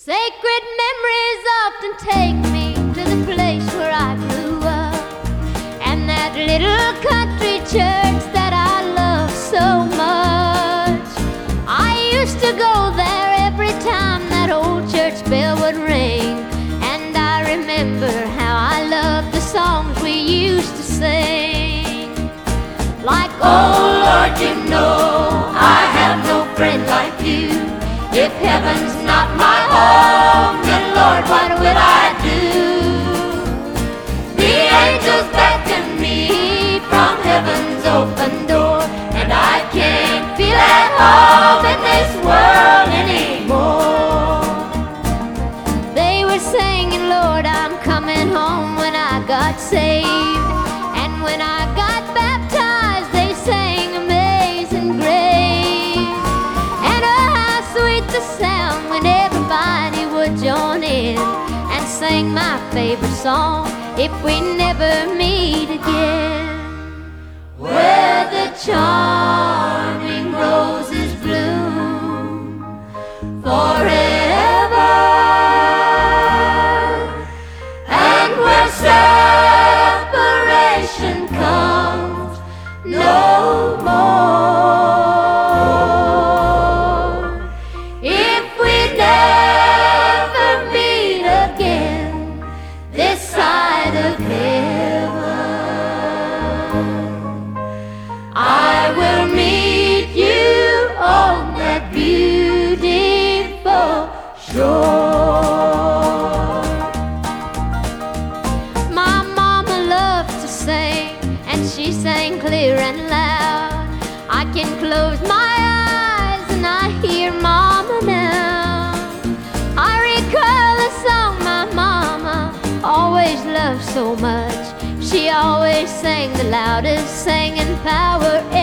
Sacred memories often take me to the place where I grew up, and that little country church that I love so much. I used to go there every time that old church bell would ring, and I remember how I loved the songs we used to sing. Like, oh Lord, you know I have no friend like you. If heaven's not my home, then Lord, what will I do? The angels beckon me from heaven's open door, and I can't feel at home in this world anymore. They were singing, Lord, I'm coming home when I got saved, and when I got baptized, they sang Amazing Grace. And oh, how sweet the sound when everybody would join in and sing my favorite song, If We Never Meet Again. Where the charming roses bloom forever, and where separation comes no more. If we never meet again this side of heaven, I will meet you on that beautiful shore. My mama loved to sing, and she sang clear and loud. I can close my eyes and I hear Mama now. I recall a song my mama always loved so much. She always sang the loudest, singing power